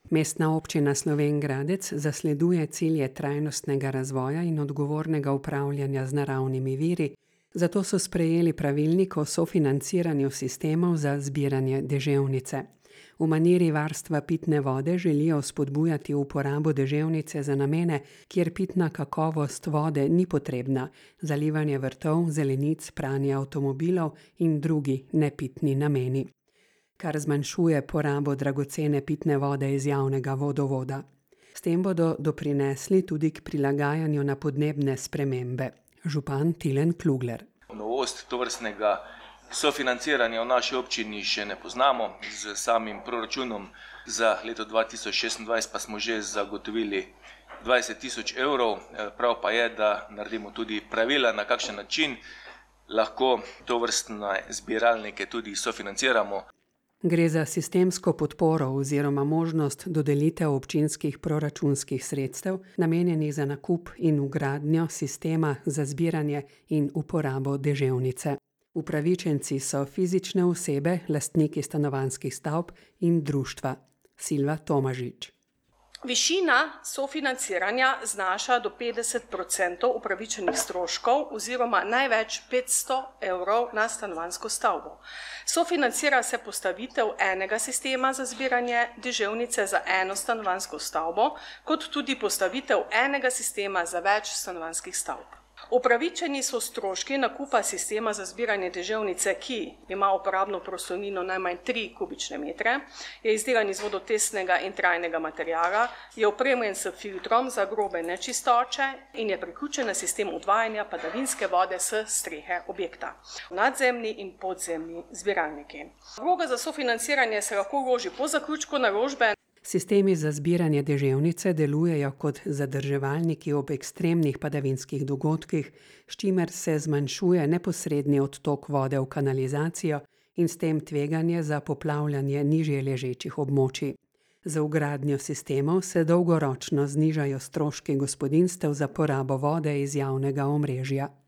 Mestna občina Slovenj Gradec zasleduje cilje trajnostnega razvoja in odgovornega upravljanja z naravnimi viri, zato so sprejeli pravilnik o sofinanciranju sistemov za zbiranje deževnice. V maniri varstva pitne vode želijo spodbujati uporabo deževnice za namene, kjer pitna kakovost vode ni potrebna, zalivanje vrtov, zelenic, pranje avtomobilov in drugi nepitni nameni, kar zmanjšuje porabo dragocene pitne vode iz javnega vodovoda. S tem bodo doprinesli tudi k prilagajanju na podnebne spremembe. Župan Tilen Klugler. Novost tovrstnega sofinanciranja v naši občini še ne poznamo. Z samim proračunom za leto 2026 pa smo že zagotovili 20 000 evrov. Prav pa je, da naredimo tudi pravila, na kakšen način lahko tovrstne zbiralnike tudi sofinanciramo. Gre za sistemsko podporo oziroma možnost dodelitev občinskih proračunskih sredstev, namenjenih za nakup in vgradnjo sistema za zbiranje in uporabo deževnice. Upravičenci so fizične osebe, lastniki stanovanjskih stavb in društva. Silva Tomažič. Višina sofinanciranja znaša do 50% upravičenih stroškov oziroma največ 500 evrov na stanovanjsko stavbo. Sofinancira se postavitev enega sistema za zbiranje deževnice za eno stanovanjsko stavbo, kot tudi postavitev enega sistema za več stanovanjskih stavb. Upravičeni so stroški nakupa sistema za zbiranje deževnice, ki ima uporabno prostornino najmanj 3 kubične metre, je izdelan iz vodotesnega in trajnega materiala, je opremljen s filtrom za grobe nečistoče in je priključen na sistem odvajanja padavinske vode s strehe objekta. Nadzemni in podzemni zbiralniki. Vloga za sofinanciranje se lahko vloži po zaključku naložbe. Sistemi za zbiranje deževnice delujejo kot zadrževalniki ob ekstremnih padavinskih dogodkih, s čimer se zmanjšuje neposredni odtok vode v kanalizacijo in s tem tveganje za poplavljanje nižje ležečih območij. Za vgradnjo sistemov se dolgoročno znižajo stroški gospodinjstev za porabo vode iz javnega omrežja.